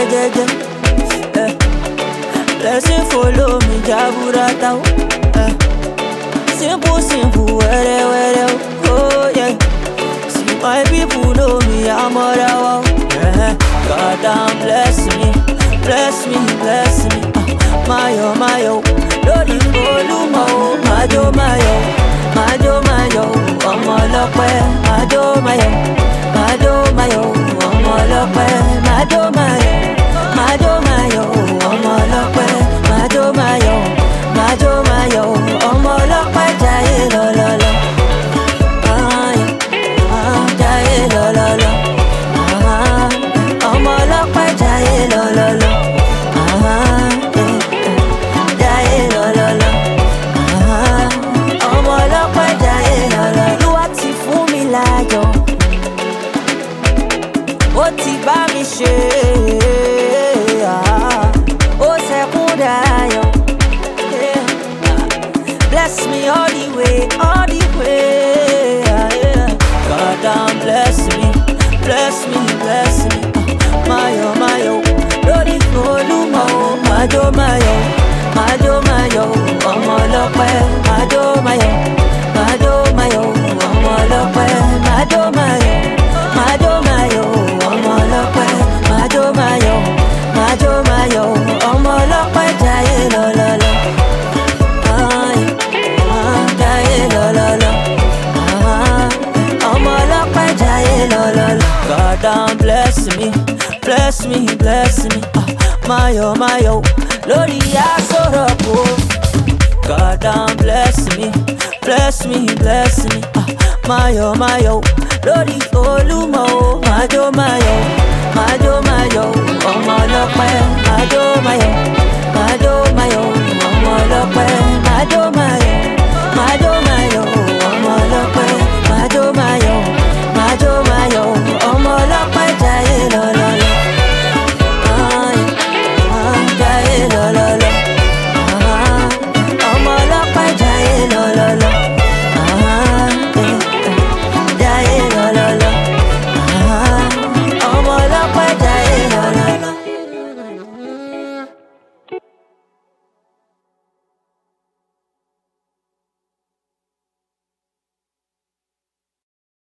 jeje. Blessing follow me, Jaburata. Simple, simple, where, oh yeah. See my people know me, I'm all out. God damn, bless me, bless me, bless me. Mayo, mayo, Lodi Olumo, Majo, mayo, Majo, mayo, Omolope, Majo, mayo, Majo, mayo, Omolope, Majo, mayo, Majo, mayo, Omolope, Majo, mayo, Majo, mayo, Omolope, Jaye, lo, lo, lo. Jaye, lo, lo, lo. Omolope, Jaye, lo, lo, lo. Jaye, lo, lo, lo. Omolope, Jaye, lo, lo. Olúwa ti fún mi láyọ̀, ó ti bá mi ṣe, ó ṣẹ́kún dayọ̀. Bless me all the way, all the way. God damn, bless me, bless me, bless me. Mayo, mayo, Lodi Olumo, Majo, mayo, Majo, mayo, Omolope, Majo, mayo, Majo, mayo, Omolope, Majo, mayo, Majo, mayo, Omolope, Majo, mayo, Majo, mayo, Omolope, Jaye, lo, lo, lo. Jaye, lo, lo, lo. Omolope, Jaye, lo, lo, lo. God damn, bless me, bless me, bless me. Mayo, mayo, Lodi Asoropo. God damn, bless me, bless me, bless me. Mayo, mayo, Lodi Olumo, Majo, mayo, Majo, mayo, Omolope, Majo, mayo.